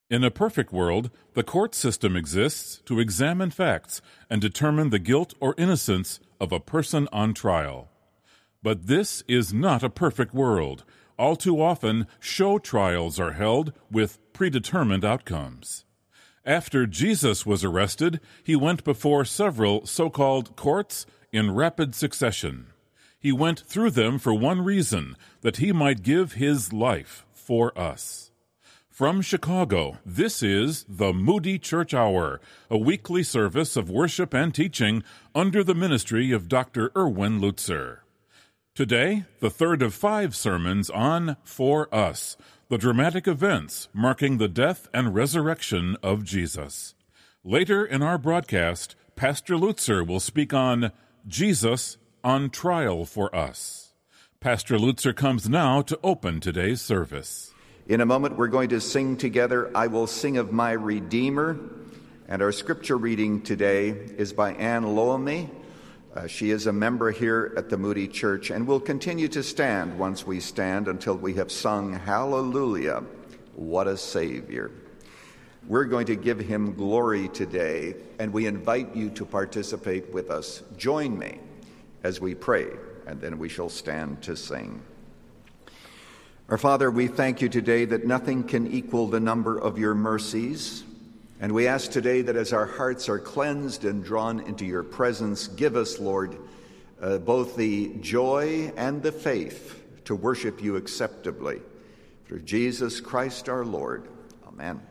In a perfect world, the court system exists to examine facts and determine the guilt or innocence of a person on trial. But this is not a perfect world. All too often, show trials are held with predetermined outcomes. After Jesus was arrested, he went before several so-called courts in rapid succession. He went through them for one reason, that he might give his life for us. From Chicago, this is the Moody Church Hour, a weekly service of worship and teaching under the ministry of Dr. Erwin Lutzer. Today, the third of 5 sermons on For Us, the dramatic events marking the death and resurrection of Jesus. Later in our broadcast, Pastor Lutzer will speak on Jesus on Trial for Us. Pastor Lutzer comes now to open today's service. In a moment, we're going to sing together, I Will Sing of My Redeemer. And our scripture reading today is by Anne Loamy. She is a member here at the Moody Church and will continue to stand once we stand until we have sung Hallelujah, What a Savior. We're going to give him glory today, and we invite you to participate with us. Join me as we pray, and then we shall stand to sing. Our Father, we thank you today that nothing can equal the number of your mercies. And we ask today that as our hearts are cleansed and drawn into your presence, give us, Lord, both the joy and the faith to worship you acceptably. Through Jesus Christ our Lord. Amen.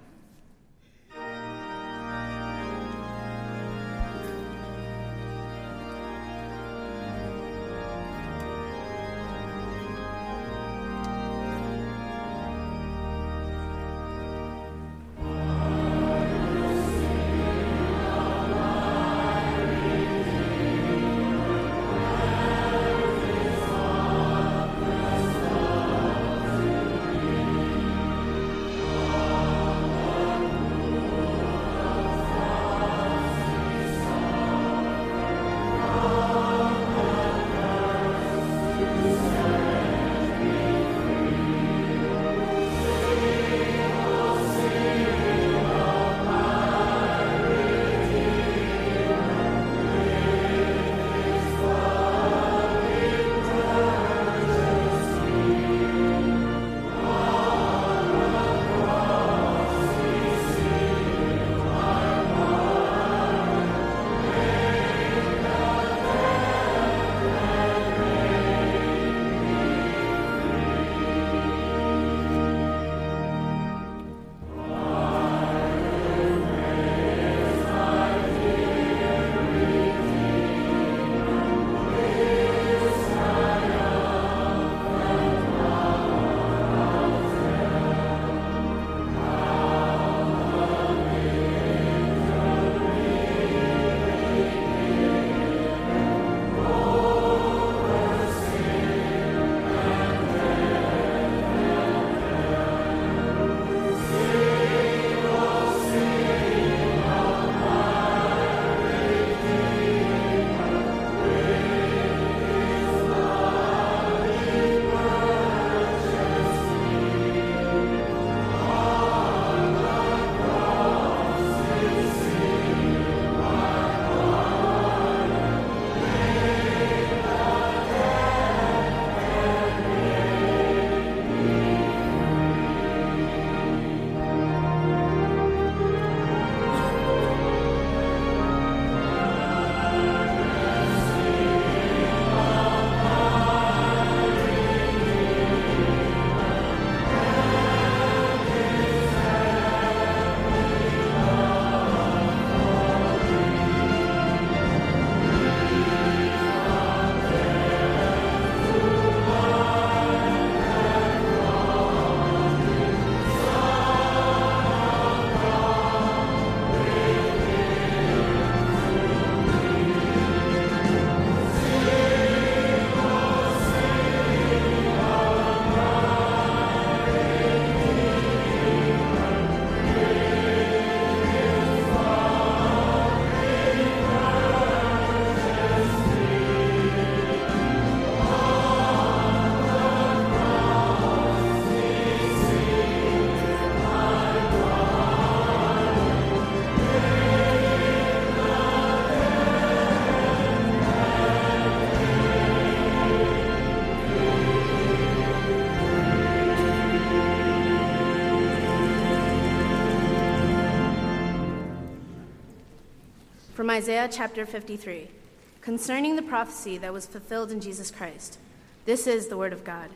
From Isaiah chapter 53, concerning the prophecy that was fulfilled in Jesus Christ. This is the word of God.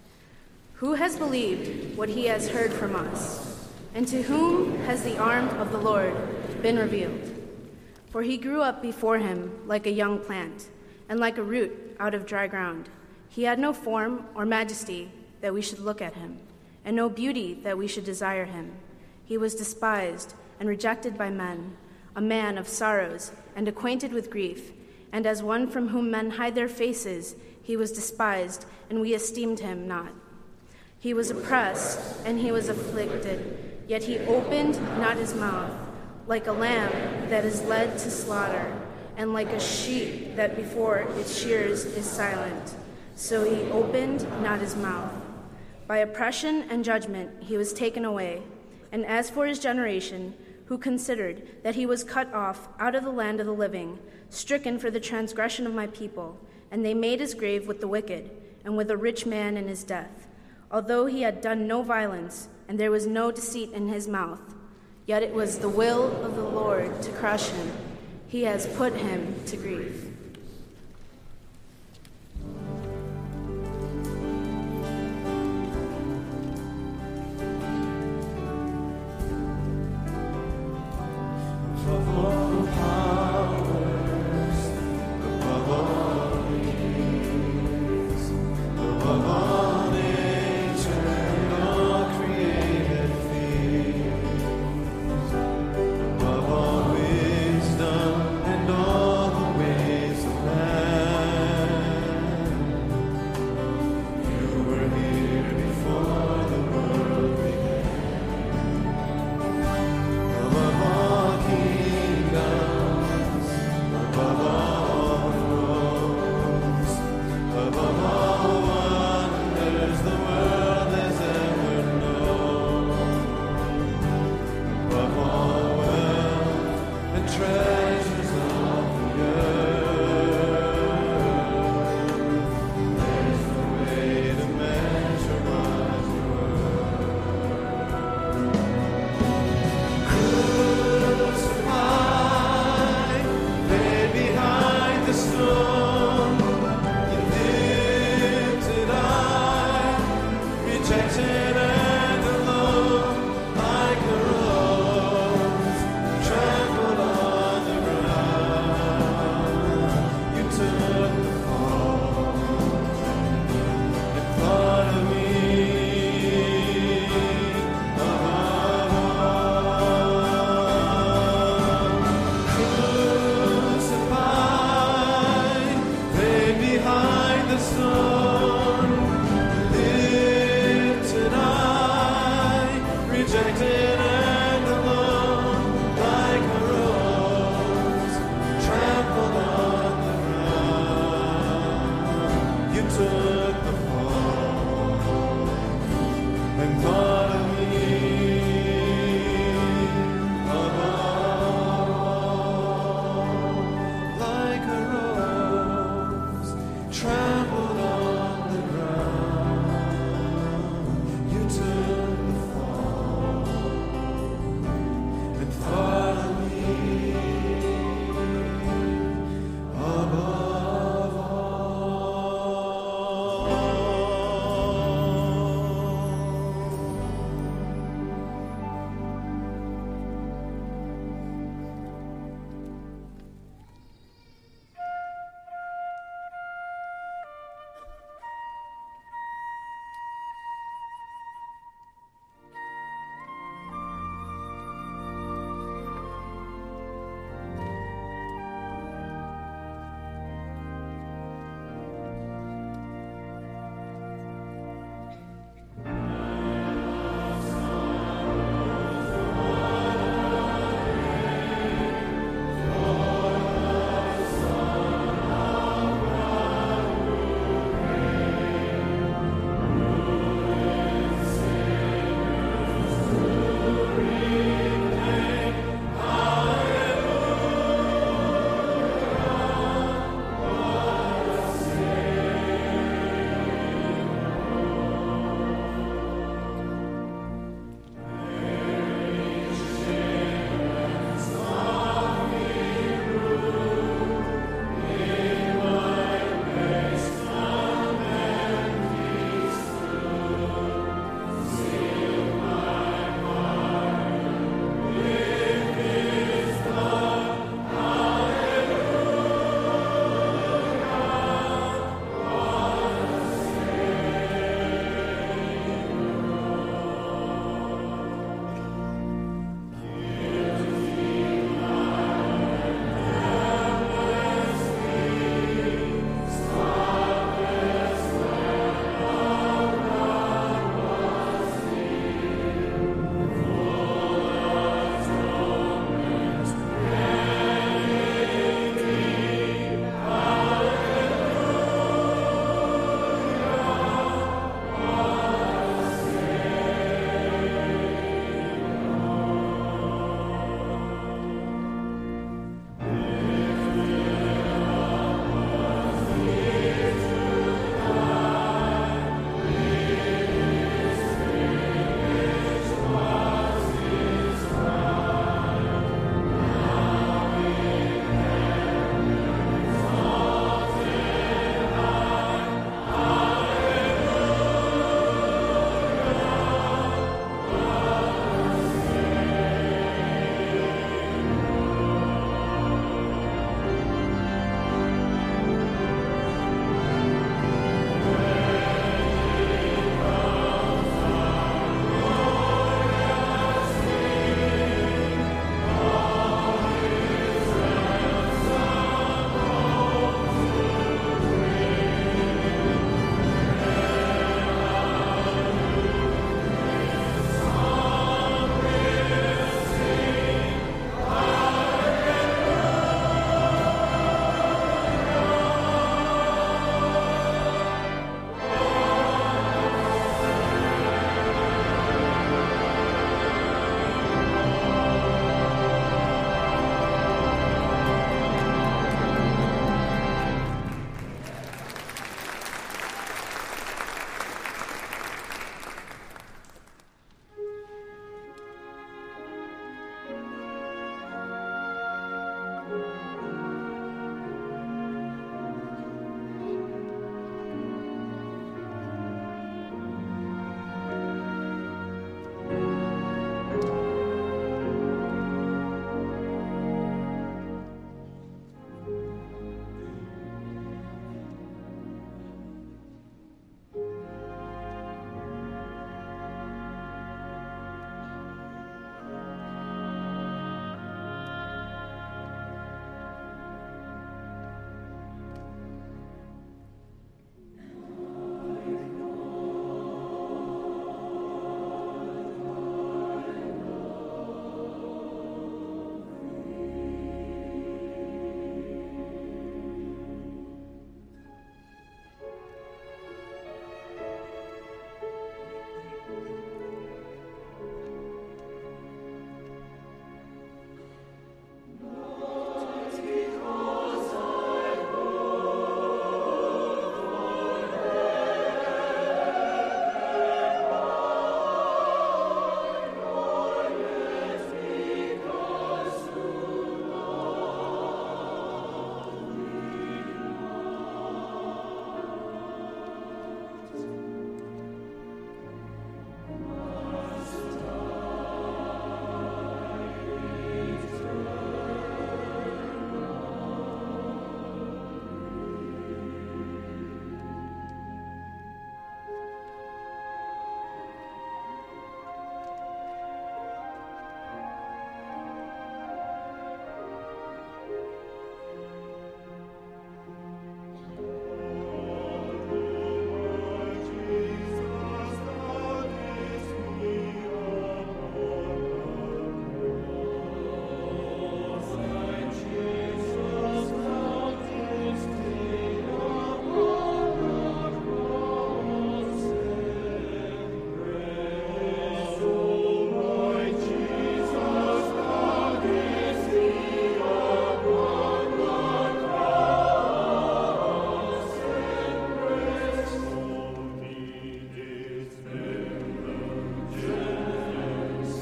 Who has believed what he has heard from us? And to whom has the arm of the Lord been revealed? For he grew up before him like a young plant, and like a root out of dry ground. He had no form or majesty that we should look at him, and no beauty that we should desire him. He was despised and rejected by men, a man of sorrows and acquainted with grief, and as one from whom men hide their faces, he was despised, and we esteemed him not. He was oppressed, and he was afflicted, yet he opened not his mouth. Like a lamb that is led to slaughter, and like a sheep that before its shearers is silent, so he opened not his mouth. By oppression and judgment he was taken away. And as for his generation, who considered that he was cut off out of the land of the living, stricken for the transgression of my people, and they made his grave with the wicked, and with a rich man in his death. Although he had done no violence, and there was no deceit in his mouth, yet it was the will of the Lord to crush him. He has put him to grief. You took the fall.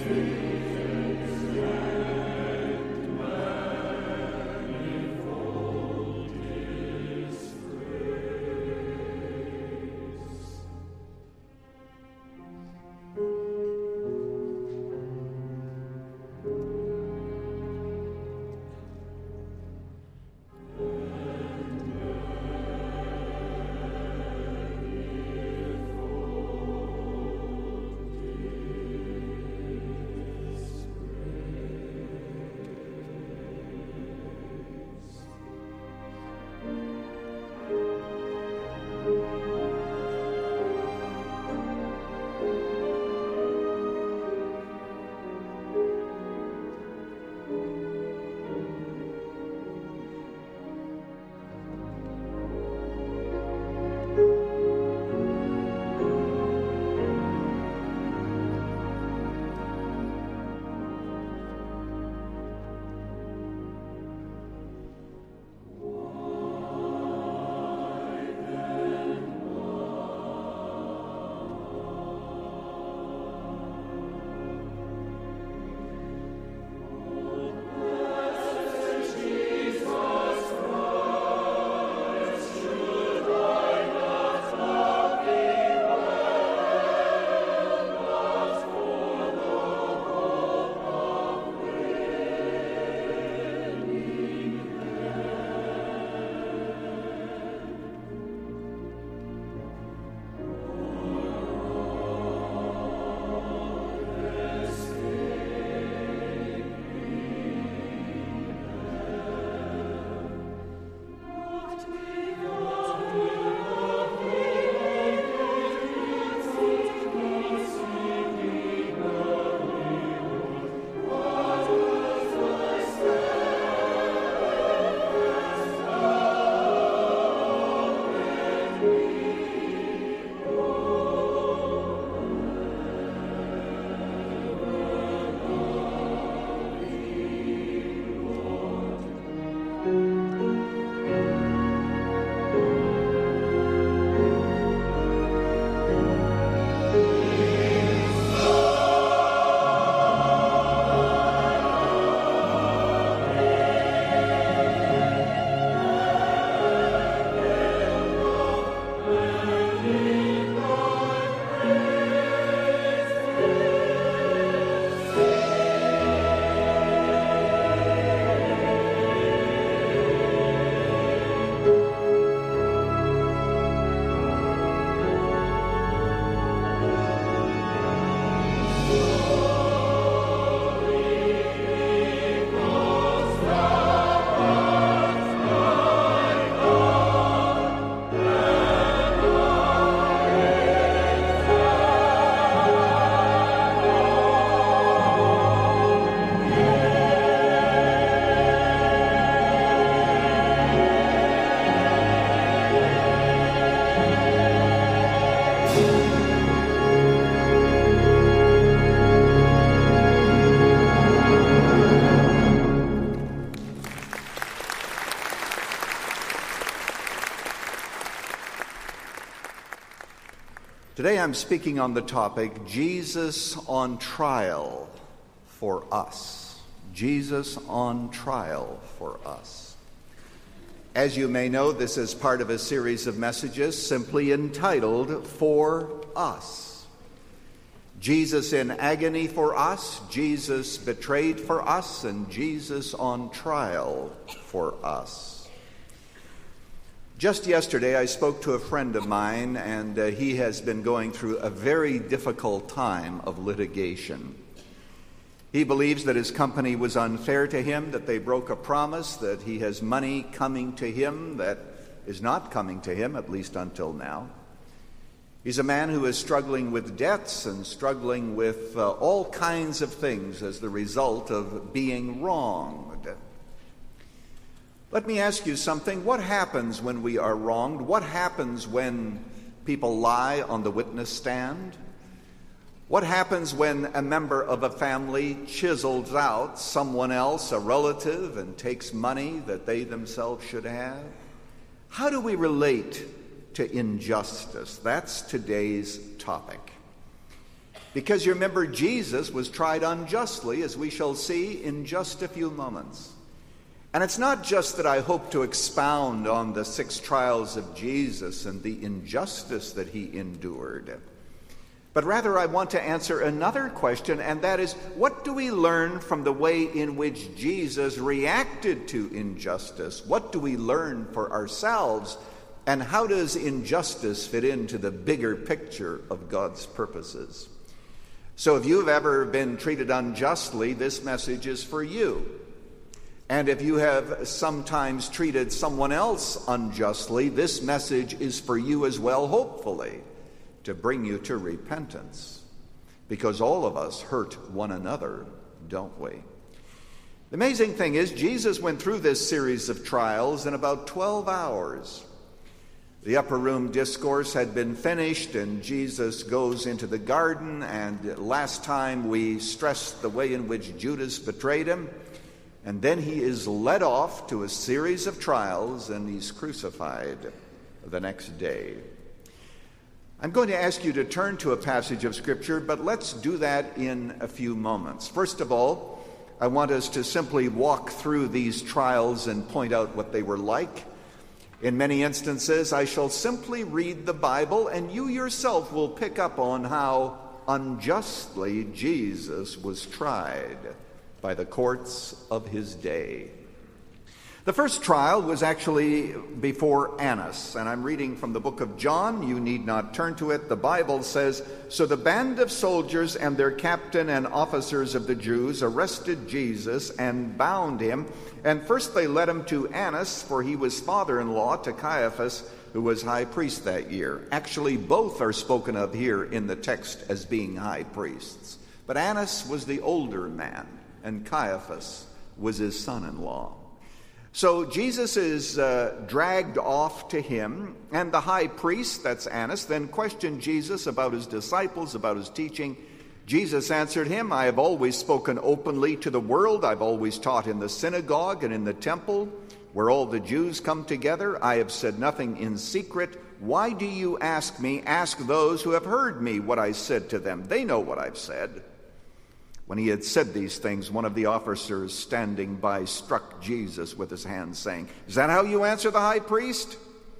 Today I'm speaking on the topic, Jesus on Trial for Us. Jesus on Trial for Us. As you may know, this is part of a series of messages simply entitled, For Us. Jesus in agony for us, Jesus betrayed for us, and Jesus on trial for us. Just yesterday, I spoke to a friend of mine, and he has been going through a very difficult time of litigation. He believes that his company was unfair to him, that they broke a promise, that he has money coming to him that is not coming to him, at least until now. He's a man who is struggling with debts and struggling with all kinds of things as the result of being wronged. Let me ask you something. What happens when we are wronged? What happens when people lie on the witness stand? What happens when a member of a family chisels out someone else, a relative, and takes money that they themselves should have? How do we relate to injustice? That's today's topic. Because you remember, Jesus was tried unjustly, as we shall see in just a few moments. And it's not just that I hope to expound on the 6 trials of Jesus and the injustice that he endured, but rather I want to answer another question, and that is, what do we learn from the way in which Jesus reacted to injustice? What do we learn for ourselves, and how does injustice fit into the bigger picture of God's purposes? So if you've ever been treated unjustly, this message is for you. And if you have sometimes treated someone else unjustly, this message is for you as well, hopefully, to bring you to repentance. Because all of us hurt one another, don't we? The amazing thing is, Jesus went through this series of trials in about 12 hours. The upper room discourse had been finished, and Jesus goes into the garden, and last time we stressed the way in which Judas betrayed him. And then he is led off to a series of trials, and he's crucified the next day. I'm going to ask you to turn to a passage of Scripture, but let's do that in a few moments. First of all, I want us to simply walk through these trials and point out what they were like. In many instances, I shall simply read the Bible, and you yourself will pick up on how unjustly Jesus was tried by the courts of his day. The first trial was actually before Annas, and I'm reading from the book of John. You need not turn to it. The Bible says, "So the band of soldiers and their captain and officers of the Jews arrested Jesus and bound him, and first they led him to Annas, for he was father-in-law to Caiaphas, who was high priest that year." Actually, both are spoken of here in the text as being high priests. But Annas was the older man, and Caiaphas was his son-in-law. So Jesus is dragged off to him, and the high priest, that's Annas, then questioned Jesus about his disciples, about his teaching. Jesus answered him, "I have always spoken openly to the world. I've always taught in the synagogue and in the temple, where all the Jews come together. I have said nothing in secret. Why do you ask me? Ask those who have heard me what I said to them. They know what I've said." When he had said these things, one of the officers standing by struck Jesus with his hand, saying, "Is that how you answer the high priest?"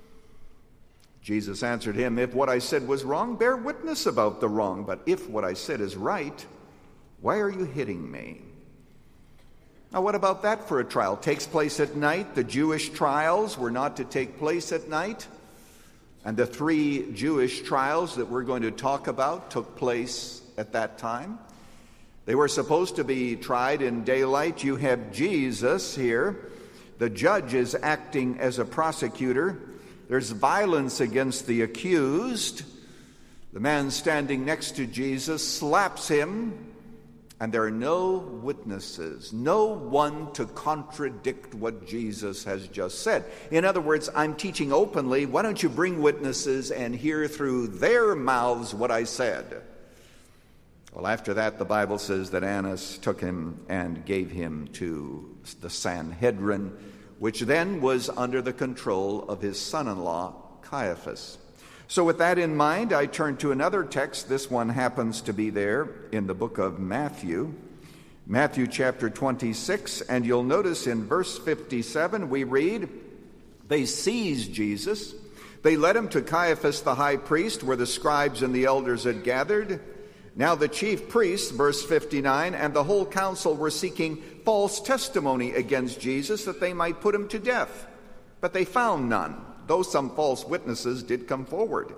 Jesus answered him, "If what I said was wrong, bear witness about the wrong. But if what I said is right, why are you hitting me?" Now, what about that for a trial? Takes place at night. The Jewish trials were not to take place at night. And the 3 Jewish trials that we're going to talk about took place at that time. They were supposed to be tried in daylight. You have Jesus here. The judge is acting as a prosecutor. There's violence against the accused. The man standing next to Jesus slaps him, and there are no witnesses, no one to contradict what Jesus has just said. In other words, I'm teaching openly. Why don't you bring witnesses and hear through their mouths what I said? Well, after that, the Bible says that Annas took him and gave him to the Sanhedrin, which then was under the control of his son-in-law, Caiaphas. So with that in mind, I turn to another text. This one happens to be there in the book of Matthew, Matthew chapter 26, and you'll notice in verse 57 we read, "They seized Jesus. They led him to Caiaphas the high priest, where the scribes and the elders had gathered. Now the chief priests," verse 59, "and the whole council were seeking false testimony against Jesus, that they might put him to death. But they found none, though some false witnesses did come forward.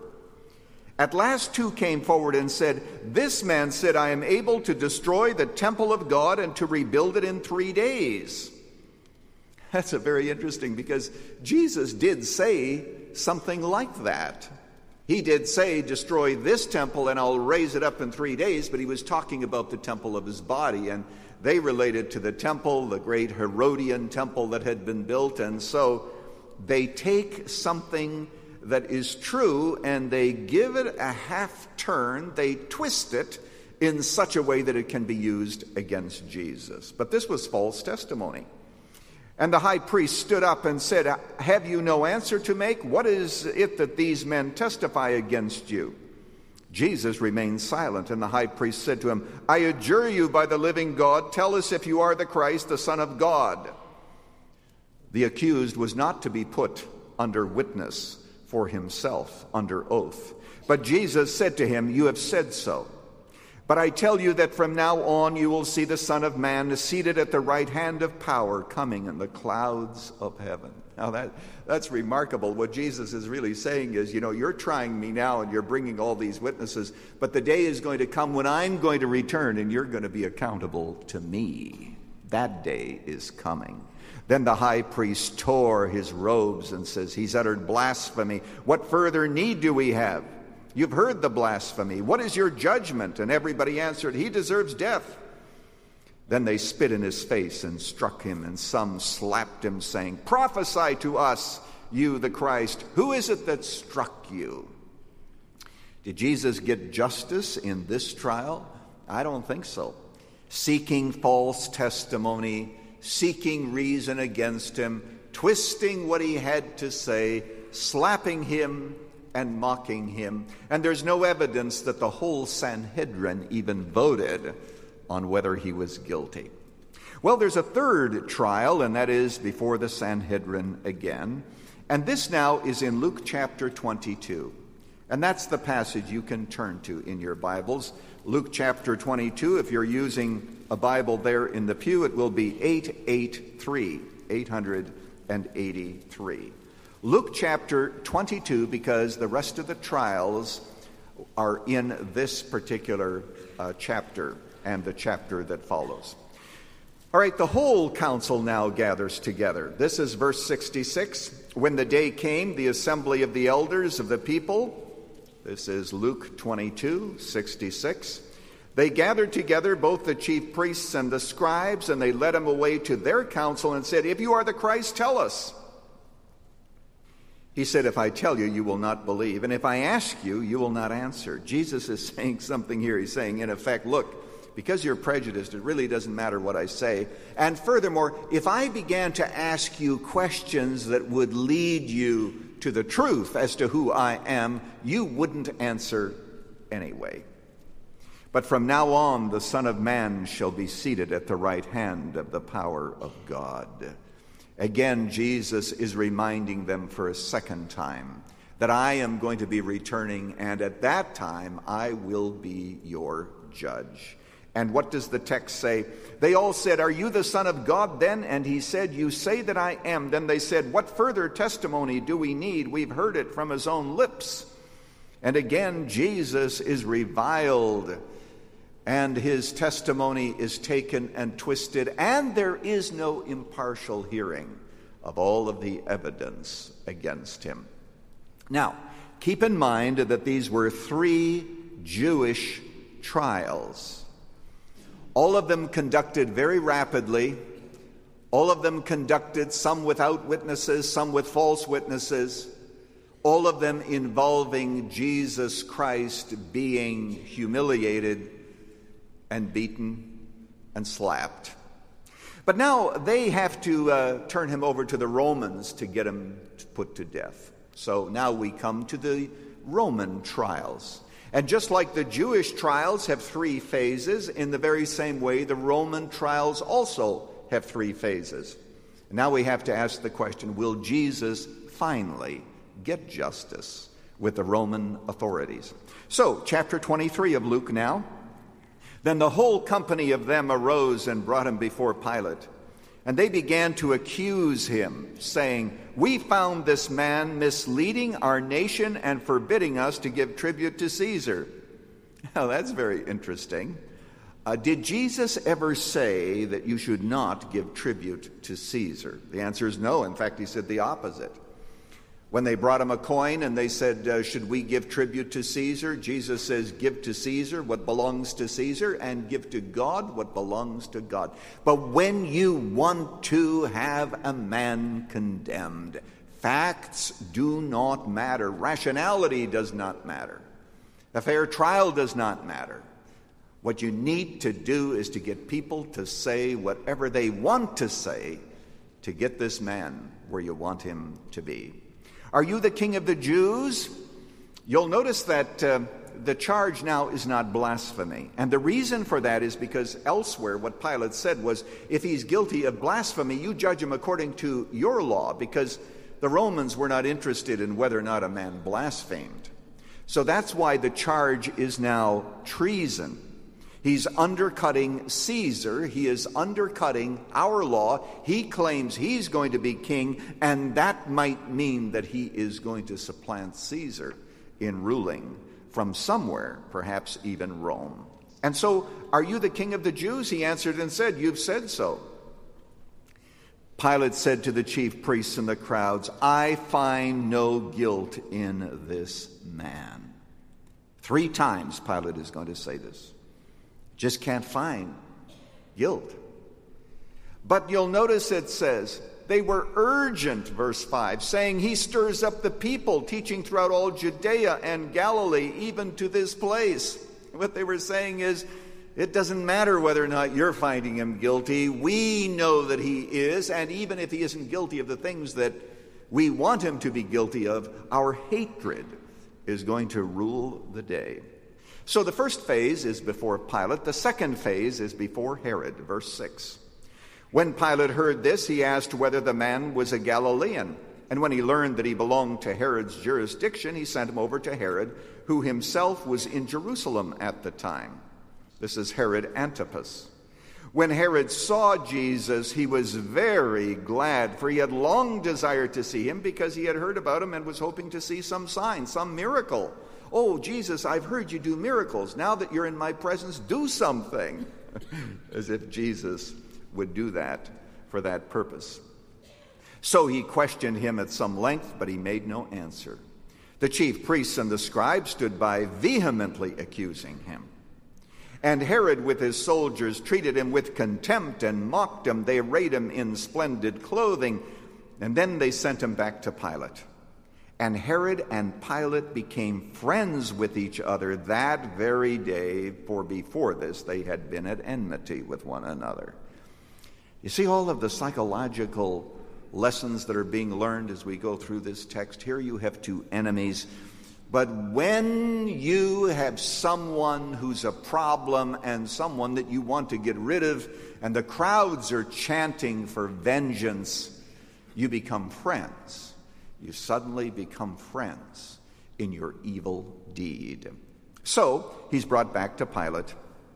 At last 2 came forward and said, 'This man said, I am able to destroy the temple of God and to rebuild it in 3 days.'" That's a very interesting, because Jesus did say something like that. He did say, "Destroy this temple and I'll raise it up in 3 days," but he was talking about the temple of his body, and they related to the temple, the great Herodian temple that had been built. And so they take something that is true and they give it a half turn, they twist it in such a way that it can be used against Jesus. But this was false testimony. And the high priest stood up and said, "Have you no answer to make? What is it that these men testify against you?" Jesus remained silent, and the high priest said to him, I adjure you by the living God, tell us if you are the Christ, the Son of God. The accused was not to be put under witness for himself under oath. But Jesus said to him, You have said so. But I tell you that from now on you will see the Son of Man seated at the right hand of power, coming in the clouds of heaven. Now that's remarkable. What Jesus is really saying is, you're trying me now and you're bringing all these witnesses, but the day is going to come when I'm going to return and you're going to be accountable to me. That day is coming. Then the high priest tore his robes and says, He's uttered blasphemy. What further need do we have? You've heard the blasphemy. What is your judgment? And everybody answered, He deserves death. Then they spit in his face and struck him, and some slapped him, saying, Prophesy to us, you the Christ. Who is it that struck you? Did Jesus get justice in this trial? I don't think so. Seeking false testimony, seeking reason against him, twisting what he had to say, slapping him and mocking him. And there's no evidence that the whole Sanhedrin even voted on whether he was guilty. Well, there's a third trial, and that is before the Sanhedrin again. And this now is in Luke chapter 22. And that's the passage you can turn to in your Bibles. Luke chapter 22, if you're using a Bible there in the pew, it will be 883. Luke chapter 22, because the rest of the trials are in this particular chapter and the chapter that follows. All right, the whole council now gathers together. This is verse 66. When the day came, the assembly of the elders of the people, this is Luke 22, 66. They gathered together both the chief priests and the scribes, and they led him away to their council and said, If you are the Christ, tell us. He said, If I tell you, you will not believe. And if I ask you, you will not answer. Jesus is saying something here. He's saying, in effect, look, because you're prejudiced, it really doesn't matter what I say. And furthermore, if I began to ask you questions that would lead you to the truth as to who I am, you wouldn't answer anyway. But from now on, the Son of Man shall be seated at the right hand of the power of God. Again, Jesus is reminding them for a second time that I am going to be returning, and at that time I will be your judge. And what does the text say? They all said, Are you the Son of God then? And he said, You say that I am. Then they said, What further testimony do we need? We've heard it from his own lips. And again, Jesus is reviled, and his testimony is taken and twisted, and there is no impartial hearing of all of the evidence against him. Now, keep in mind that these were 3 Jewish trials. All of them conducted very rapidly. All of them conducted, some without witnesses, some with false witnesses. All of them involving Jesus Christ being humiliated and beaten and slapped. But now they have to turn him over to the Romans to get him put to death. So now we come to the Roman trials. And just like the Jewish trials have 3 phases, in the very same way the Roman trials also have 3 phases. Now we have to ask the question, will Jesus finally get justice with the Roman authorities? So, chapter 23 of Luke now. Then the whole company of them arose and brought him before Pilate. And they began to accuse him, saying, We found this man misleading our nation and forbidding us to give tribute to Caesar. Now, that's very interesting. Did Jesus ever say that you should not give tribute to Caesar? The answer is no. In fact, he said the opposite. When they brought him a coin and they said, should we give tribute to Caesar? Jesus says, give to Caesar what belongs to Caesar, and give to God what belongs to God. But when you want to have a man condemned, facts do not matter. Rationality does not matter. A fair trial does not matter. What you need to do is to get people to say whatever they want to say to get this man where you want him to be. Are you the king of the Jews? You'll notice that the charge now is not blasphemy. And the reason for that is because elsewhere what Pilate said was, if he's guilty of blasphemy, you judge him according to your law, because the Romans were not interested in whether or not a man blasphemed. So that's why the charge is now treason. He's undercutting Caesar. He is undercutting our law. He claims he's going to be king, and that might mean that he is going to supplant Caesar in ruling from somewhere, perhaps even Rome. And so, are you the king of the Jews? He answered and said, you've said so. Pilate said to the chief priests and the crowds, I find no guilt in this man. 3 times Pilate is going to say this. Just can't find guilt. But you'll notice it says, they were urgent, verse 5, saying he stirs up the people, teaching throughout all Judea and Galilee, even to this place. What they were saying is, it doesn't matter whether or not you're finding him guilty. We know that he is, and even if he isn't guilty of the things that we want him to be guilty of, our hatred is going to rule the day. So the first phase is before Pilate. The second phase is before Herod, verse 6. When Pilate heard this, he asked whether the man was a Galilean. And when he learned that he belonged to Herod's jurisdiction, he sent him over to Herod, who himself was in Jerusalem at the time. This is Herod Antipas. When Herod saw Jesus, he was very glad, for he had long desired to see him because he had heard about him and was hoping to see some sign, some miracle. Oh, Jesus, I've heard you do miracles. Now that you're in my presence, do something. As if Jesus would do that for that purpose. So he questioned him at some length, but he made no answer. The chief priests and the scribes stood by, vehemently accusing him. And Herod with his soldiers treated him with contempt and mocked him. They arrayed him in splendid clothing, and then they sent him back to Pilate. And Herod and Pilate became friends with each other that very day, for before this they had been at enmity with one another. You see all of the psychological lessons that are being learned as we go through this text. Here you have 2 enemies. But when you have someone who's a problem and someone that you want to get rid of, and the crowds are chanting for vengeance, you become friends. You suddenly become friends in your evil deed. So he's brought back to Pilate,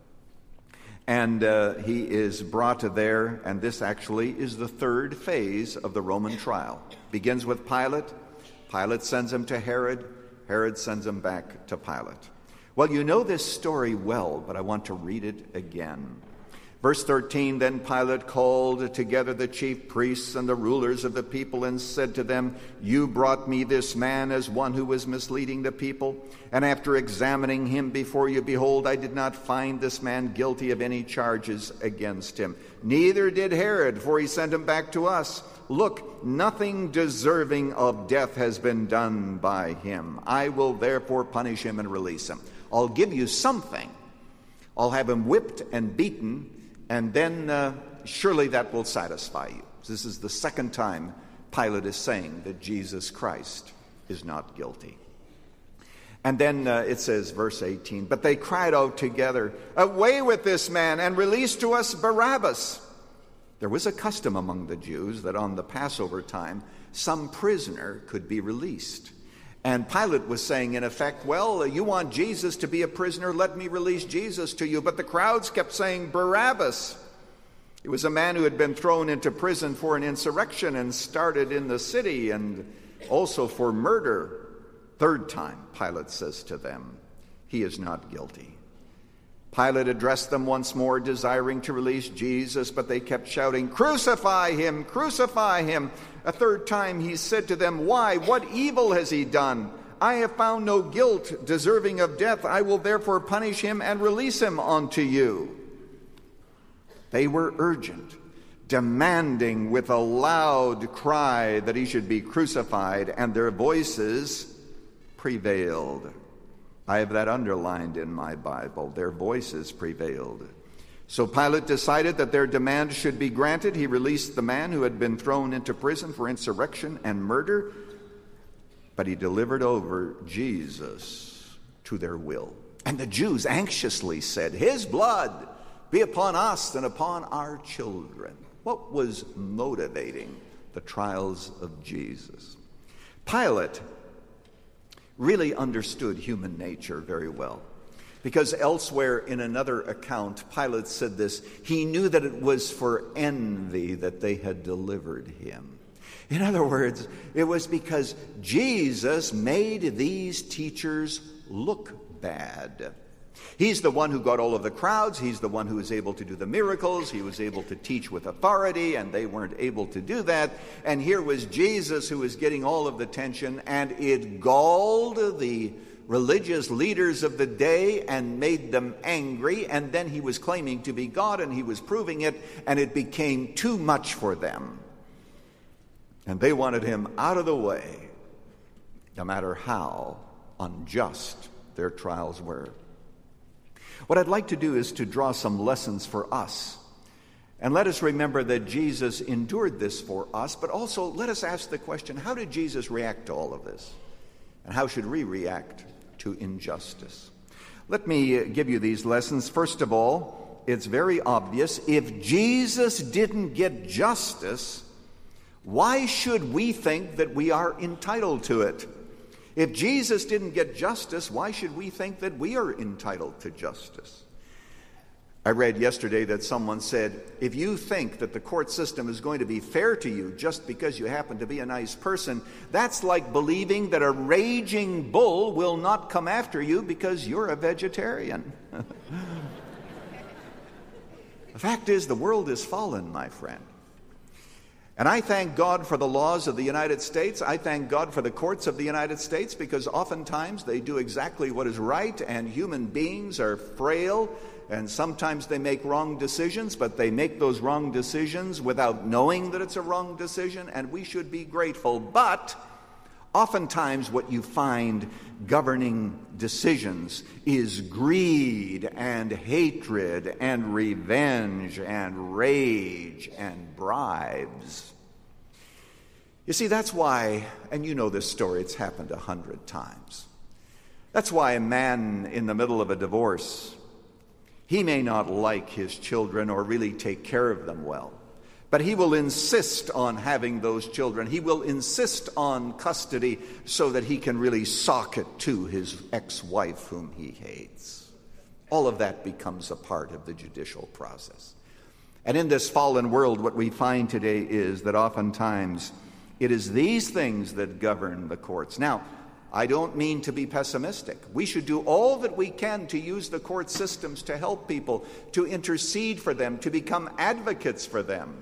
and he is brought there, and this actually is the 3rd phase of the Roman trial. Begins with Pilate. Pilate sends him to Herod. Herod sends him back to Pilate. Well, you know this story well, but I want to read it again. Verse 13, then Pilate called together the chief priests and the rulers of the people and said to them, you brought me this man as one who was misleading the people. And after examining him before you, behold, I did not find this man guilty of any charges against him. Neither did Herod, for he sent him back to us. Look, nothing deserving of death has been done by him. I will therefore punish him and release him. I'll give you something. I'll have him whipped and beaten, and then surely that will satisfy you. This is the 2nd time Pilate is saying that Jesus Christ is not guilty. And then it says, verse 18, but they cried out together, away with this man, and release to us Barabbas. There was a custom among the Jews that on the Passover time, some prisoner could be released. And Pilate was saying, in effect, well, you want Jesus to be a prisoner, let me release Jesus to you. But the crowds kept saying, Barabbas. It was a man who had been thrown into prison for an insurrection and started in the city, and also for murder. 3rd time, Pilate says to them, he is not guilty. Pilate addressed them once more, desiring to release Jesus, but they kept shouting, crucify him, crucify him. A 3rd time he said to them, why? What evil has he done? I have found no guilt deserving of death. I will therefore punish him and release him unto you. They were urgent, demanding with a loud cry that he should be crucified, and their voices prevailed. I have that underlined in my Bible. Their voices prevailed. So Pilate decided that their demand should be granted. He released the man who had been thrown into prison for insurrection and murder, but he delivered over Jesus to their will. And the Jews anxiously said, "His blood be upon us and upon our children." What was motivating the trials of Jesus? Pilate really understood human nature very well, because elsewhere in another account, Pilate said this: he knew that it was for envy that they had delivered him. In other words, it was because Jesus made these teachers look bad. He's the one who got all of the crowds. He's the one who was able to do the miracles. He was able to teach with authority, and they weren't able to do that. And here was Jesus who was getting all of the attention, and it galled the religious leaders of the day and made them angry. And then he was claiming to be God, and he was proving it, and it became too much for them. And they wanted him out of the way, no matter how unjust their trials were. What I'd like to do is to draw some lessons for us. And let us remember that Jesus endured this for us, but also let us ask the question, how did Jesus react to all of this? And how should we react to injustice? Let me give you these lessons. First of all, it's very obvious. If Jesus didn't get justice, why should we think that we are entitled to it? If Jesus didn't get justice, why should we think that we are entitled to justice? I read yesterday that someone said, if you think that the court system is going to be fair to you just because you happen to be a nice person, that's like believing that a raging bull will not come after you because you're a vegetarian. The fact is, the world is fallen, my friend. And I thank God for the laws of the United States. I thank God for the courts of the United States, because oftentimes they do exactly what is right, and human beings are frail, and sometimes they make wrong decisions, but they make those wrong decisions without knowing that it's a wrong decision, and we should be grateful. But oftentimes what you find governing decisions is greed and hatred and revenge and rage and bribes. You see, that's why, and you know this story, it's happened 100 times. That's why a man in the middle of a divorce, he may not like his children or really take care of them well, but he will insist on having those children. He will insist on custody so that he can really sock it to his ex-wife whom he hates. All of that becomes a part of the judicial process. And in this fallen world, what we find today is that oftentimes it is these things that govern the courts. Now, I don't mean to be pessimistic. We should do all that we can to use the court systems to help people, to intercede for them, to become advocates for them.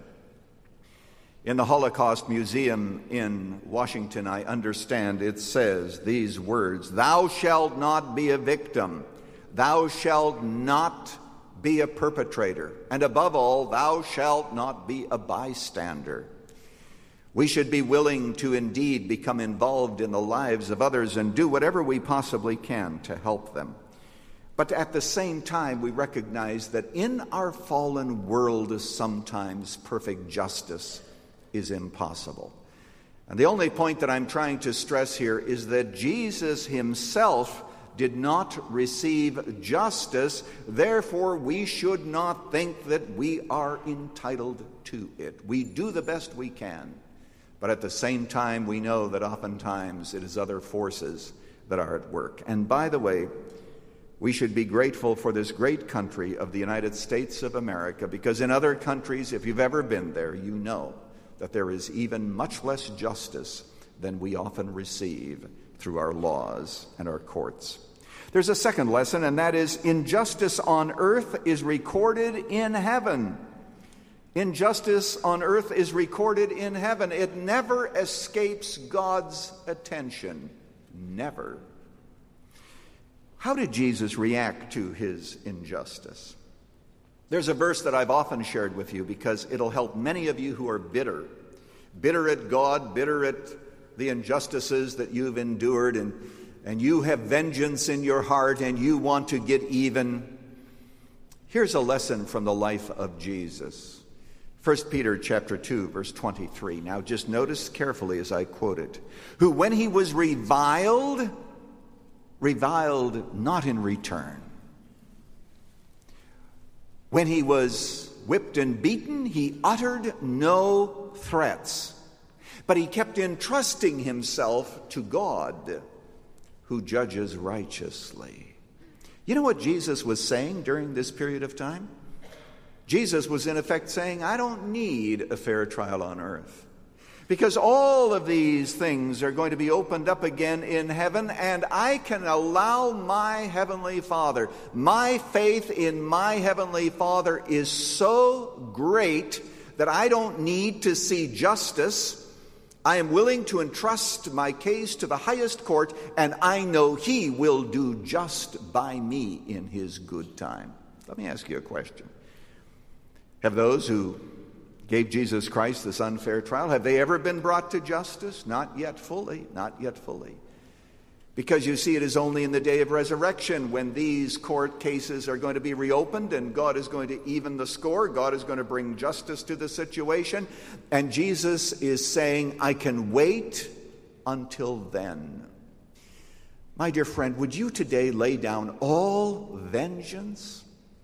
In the Holocaust Museum in Washington, I understand it says these words: "Thou shalt not be a victim. Thou shalt not be a perpetrator. And above all, thou shalt not be a bystander." We should be willing to indeed become involved in the lives of others and do whatever we possibly can to help them. But at the same time, we recognize that in our fallen world, sometimes perfect justice is impossible. And the only point that I'm trying to stress here is that Jesus himself did not receive justice. Therefore, we should not think that we are entitled to it. We do the best we can. But at the same time, we know that oftentimes it is other forces that are at work. And by the way, we should be grateful for this great country of the United States of America, because in other countries, if you've ever been there, you know that there is even much less justice than we often receive through our laws and our courts. There's a second lesson, and that is injustice on earth is recorded in heaven. Injustice on earth is recorded in heaven. It never escapes God's attention. Never. How did Jesus react to his injustice? There's a verse that I've often shared with you because it'll help many of you who are bitter at God, bitter at the injustices that you've endured, and you have vengeance in your heart and you want to get even. Here's a lesson from the life of Jesus. 1 Peter chapter 2, verse 23. Now just notice carefully as I quote it. "Who when he was reviled reviled not in return. When he was whipped and beaten, he uttered no threats, but he kept entrusting himself to God, who judges righteously. You know what Jesus was saying during this period of time? Jesus was in effect saying, I don't need a fair trial on earth, because all of these things are going to be opened up again in heaven, and I can allow my Heavenly Father. My faith in my Heavenly Father is so great that I don't need to see justice. I am willing to entrust my case to the highest court, and I know He will do just by me in His good time. Let me ask you a question. Have those who gave Jesus Christ this unfair trial, have they ever been brought to justice? Not yet fully, not yet fully. Because you see, it is only in the day of resurrection when these court cases are going to be reopened and God is going to even the score. God is going to bring justice to the situation. And Jesus is saying, I can wait until then. My dear friend, would you today lay down all vengeance?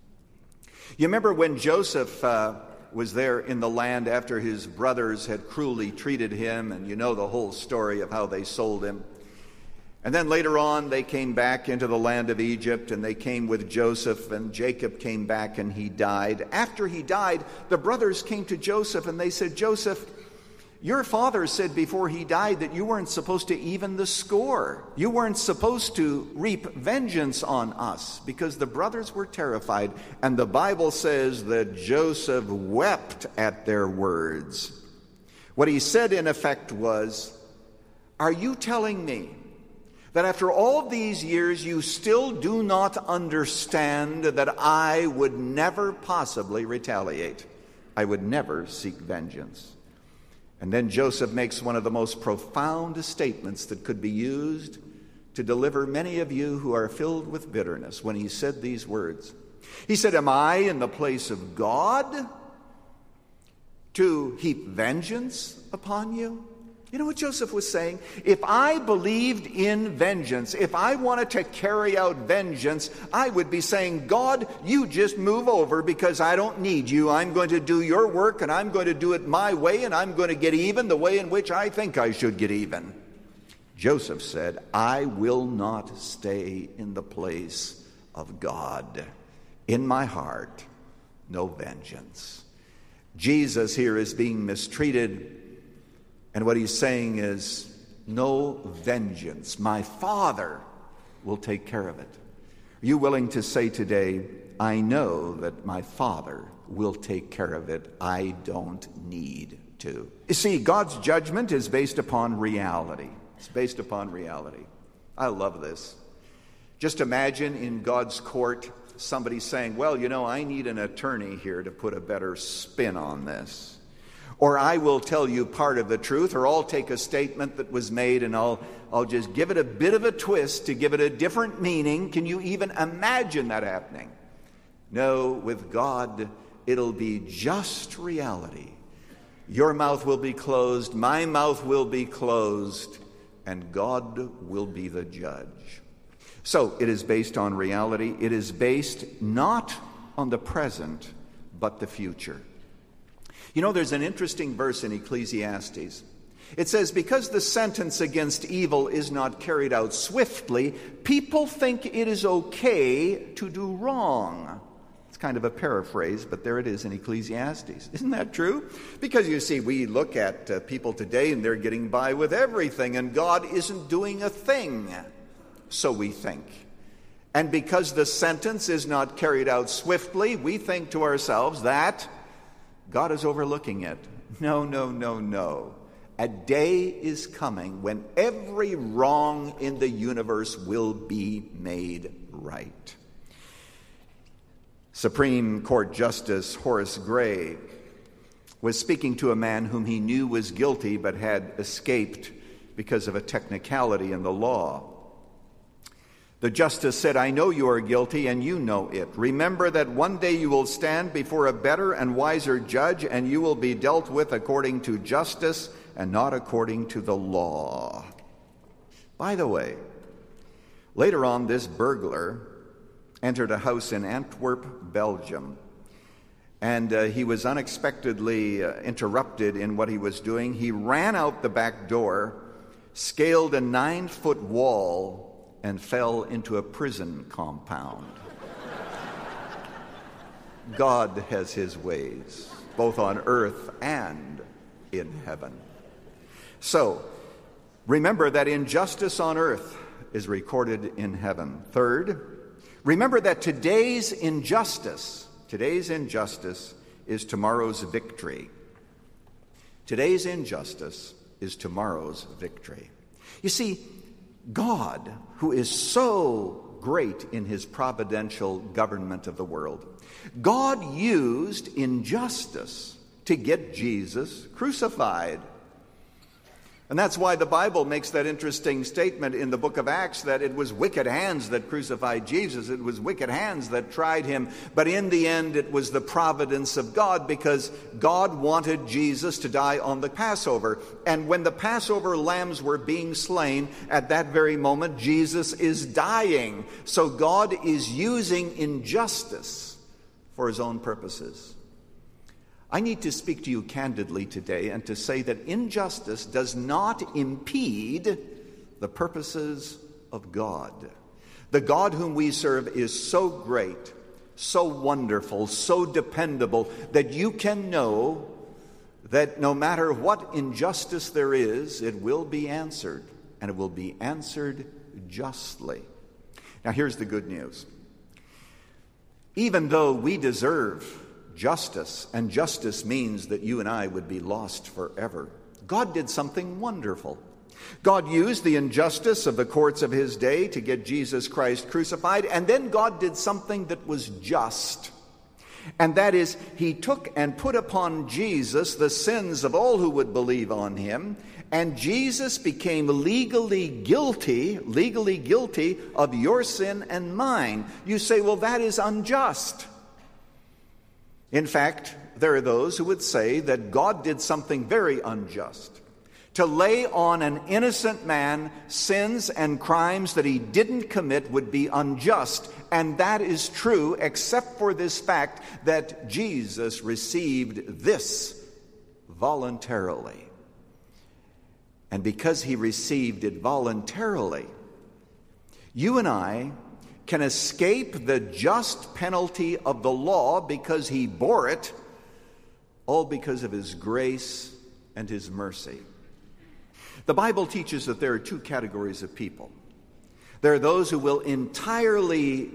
You remember when Joseph was there in the land after his brothers had cruelly treated him, and you know the whole story of how they sold him. And then later on, they came back into the land of Egypt, and they came with Joseph, and Jacob came back and he died. After he died, the brothers came to Joseph and they said, Joseph, your father said before he died that you weren't supposed to even the score. You weren't supposed to reap vengeance on us, because the brothers were terrified. And the Bible says that Joseph wept at their words. What he said in effect was, are you telling me that after all these years you still do not understand that I would never possibly retaliate? I would never seek vengeance. And then Joseph makes one of the most profound statements that could be used to deliver many of you who are filled with bitterness when he said these words. He said, am I in the place of God to heap vengeance upon you? You know what Joseph was saying? If I believed in vengeance, if I wanted to carry out vengeance, I would be saying, God, you just move over because I don't need you. I'm going to do your work, and I'm going to do it my way, and I'm going to get even the way in which I think I should get even. Joseph said, I will not stay in the place of God. In my heart, no vengeance. Jesus here is being mistreated. And what he's saying is, no vengeance. My Father will take care of it. Are you willing to say today, I know that my Father will take care of it. I don't need to. You see, God's judgment is based upon reality. It's based upon reality. I love this. Just imagine in God's court somebody saying, well, you know, I need an attorney here to put a better spin on this. Or I will tell you part of the truth, or I'll take a statement that was made and I'll just give it a bit of a twist to give it a different meaning. Can you even imagine that happening? No, with God, it'll be just reality. Your mouth will be closed, my mouth will be closed, and God will be the judge. So it is based on reality. It is based not on the present, but the future. You know, there's an interesting verse in Ecclesiastes. It says, because the sentence against evil is not carried out swiftly, people think it is okay to do wrong. It's kind of a paraphrase, but there it is in Ecclesiastes. Isn't that true? Because you see, we look at people today and they're getting by with everything, and God isn't doing a thing. So we think. And because the sentence is not carried out swiftly, we think to ourselves that God is overlooking it. No, no, no, no. A day is coming when every wrong in the universe will be made right. Supreme Court Justice Horace Gray was speaking to a man whom he knew was guilty but had escaped because of a technicality in the law. The justice said, I know you are guilty, and you know it. Remember that one day you will stand before a better and wiser judge, and you will be dealt with according to justice and not according to the law. By the way, Later on, this burglar entered a house in Antwerp, Belgium, and he was unexpectedly interrupted in what he was doing. He ran out the back door, scaled a 9-foot wall, and fell into a prison compound. God has his ways, both on earth and in heaven. So, remember that injustice on earth is recorded in heaven. Third, remember that today's injustice is tomorrow's victory. Today's injustice is tomorrow's victory. You see, God, who is so great in his providential government of the world, God used injustice to get Jesus crucified. And that's why the Bible makes that interesting statement in the book of Acts that it was wicked hands that crucified Jesus. It was wicked hands that tried him. But in the end, it was the providence of God, because God wanted Jesus to die on the Passover. And when the Passover lambs were being slain, at that very moment, Jesus is dying. So God is using injustice for his own purposes. I need to speak to you candidly today and to say that injustice does not impede the purposes of God. The God whom we serve is so great, so wonderful, so dependable, that you can know that no matter what injustice there is, it will be answered, and it will be answered justly. Now here's the good news. Even though we deserve justice, and justice means that you and I would be lost forever, God did something wonderful. God used the injustice of the courts of his day to get Jesus Christ crucified, and then God did something that was just. And that is, he took and put upon Jesus the sins of all who would believe on him, and Jesus became legally guilty of your sin and mine. You say, well, that is unjust. In fact, there are those who would say that God did something very unjust. To lay on an innocent man sins and crimes that he didn't commit would be unjust. And that is true, except for this fact that Jesus received this voluntarily. And because he received it voluntarily, you and I can escape the just penalty of the law because he bore it, all because of his grace and his mercy. The Bible teaches that there are two categories of people. There are those who will entirely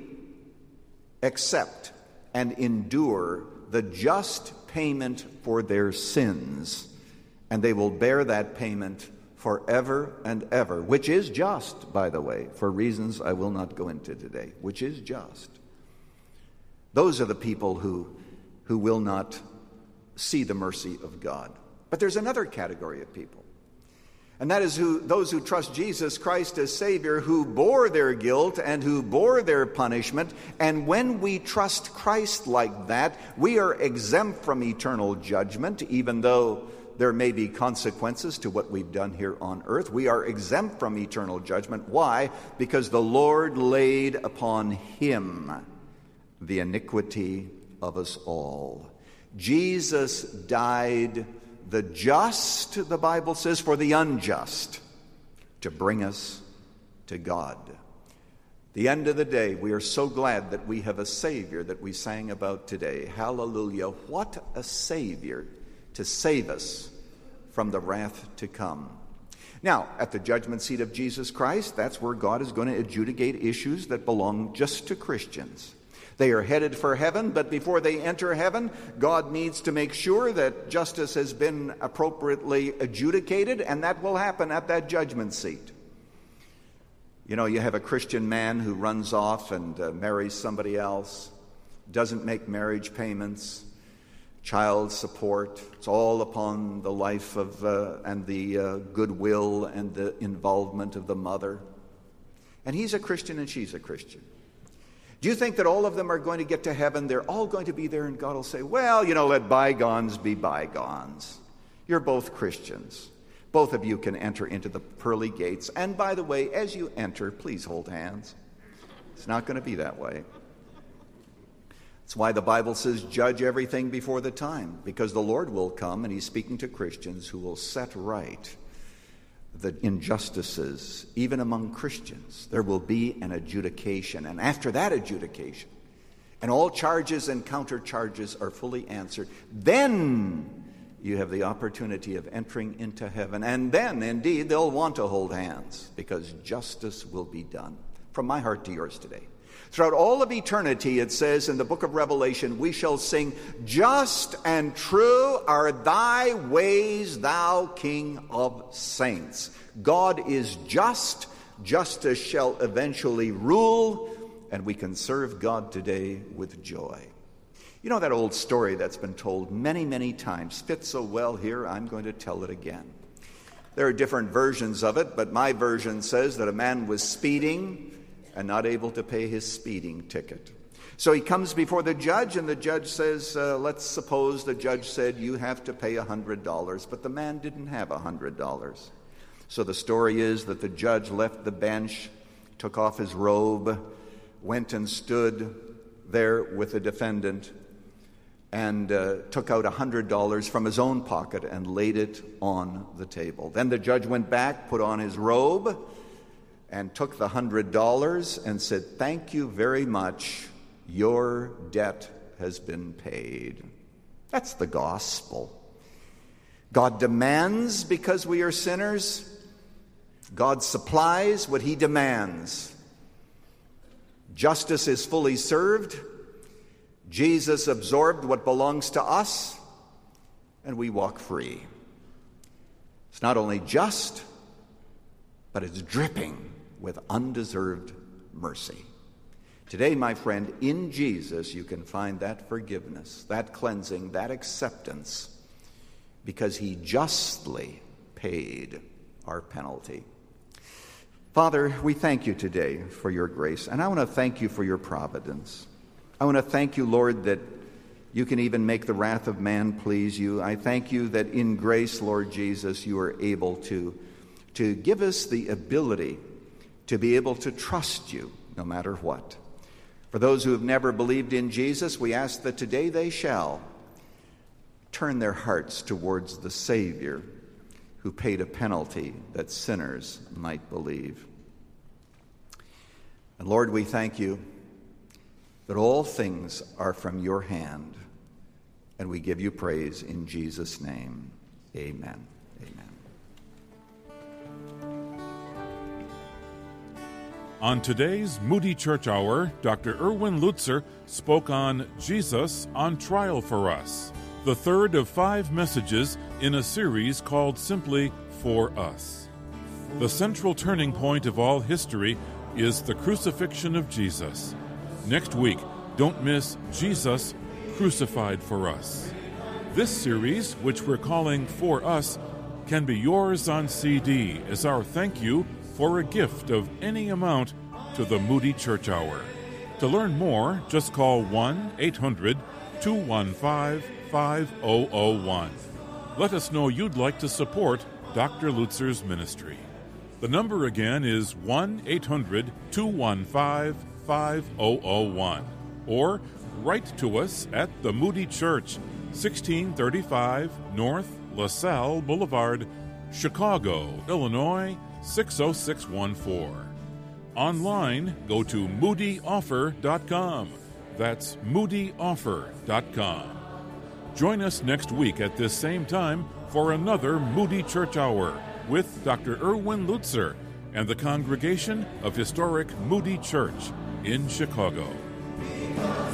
accept and endure the just payment for their sins, and they will bear that payment forever and ever, which is just, by the way, for reasons I will not go into today, which is just. Those are the people who will not see the mercy of God. But there's another category of people, and that is those who trust Jesus Christ as Savior, who bore their guilt and who bore their punishment. And when we trust Christ like that, we are exempt from eternal judgment, even though there may be consequences to what we've done here on earth. We are exempt from eternal judgment. Why? Because the Lord laid upon him the iniquity of us all. Jesus died the just, the Bible says, for the unjust, to bring us to God. The end of the day, we are so glad that we have a Savior that we sang about today. Hallelujah. What a Savior to save us from the wrath to come. Now, at the judgment seat of Jesus Christ, that's where God is going to adjudicate issues that belong just to Christians. They are headed for heaven, but before they enter heaven, God needs to make sure that justice has been appropriately adjudicated, and that will happen at that judgment seat. You know, you have a Christian man who runs off and marries somebody else, doesn't make marriage payments, child support. It's all upon the life of and the goodwill and the involvement of the mother. And he's a Christian and she's a Christian. Do you think that all of them are going to get to heaven? They're all going to be there, and God will say, well, let bygones be bygones. You're both Christians. Both of you can enter into the pearly gates. And by the way, as you enter, please hold hands. It's not going to be that way. That's why the Bible says, judge everything before the time, because the Lord will come, and he's speaking to Christians who will set right the injustices, even among Christians. There will be an adjudication, and after that adjudication, and all charges and countercharges are fully answered, then you have the opportunity of entering into heaven. And then, indeed, they'll want to hold hands, because justice will be done. From my heart to yours today. Throughout all of eternity, it says in the book of Revelation, we shall sing, just and true are thy ways, thou King of saints. God is just. Justice shall eventually rule, and we can serve God today with joy. You know that old story that's been told many, many times, fits so well here, I'm going to tell it again. There are different versions of it, but my version says that a man was speeding and not able to pay his speeding ticket. So he comes before the judge, and the judge says, let's suppose the judge said, you have to pay $100, but the man didn't have $100. So the story is that the judge left the bench, took off his robe, went and stood there with the defendant, and took out $100 from his own pocket and laid it on the table. Then the judge went back, put on his robe, and took the $100 and said, thank you very much. Your debt has been paid. That's the gospel. God demands because we are sinners. God supplies what he demands. Justice is fully served. Jesus absorbed what belongs to us, and we walk free. It's not only just, but it's dripping with undeserved mercy. Today, my friend, in Jesus, you can find that forgiveness, that cleansing, that acceptance, because he justly paid our penalty. Father, we thank you today for your grace, and I want to thank you for your providence. I want to thank you, Lord, that you can even make the wrath of man please you. I thank you that in grace, Lord Jesus, you are able to give us the ability to be able to trust you no matter what. For those who have never believed in Jesus, we ask that today they shall turn their hearts towards the Savior who paid a penalty that sinners might believe. And Lord, we thank you that all things are from your hand, and we give you praise in Jesus' name. Amen. Amen. On today's Moody Church Hour, Dr. Erwin Lutzer spoke on Jesus on Trial for Us, the third of 5 messages in a series called simply For Us. The central turning point of all history is the crucifixion of Jesus. Next week, don't miss Jesus Crucified for Us. This series, which we're calling For Us, can be yours on CD as our thank you for a gift of any amount to the Moody Church Hour. To learn more, just call 1-800-215-5001. Let us know you'd like to support Dr. Lutzer's ministry. The number again is 1-800-215-5001. Or write to us at the Moody Church, 1635 North LaSalle Boulevard, Chicago, Illinois, 60614. Online, go to moodyoffer.com. That's moodyoffer.com. Join us next week at this same time for another Moody Church Hour with Dr. Erwin Lutzer and the congregation of historic Moody Church in Chicago.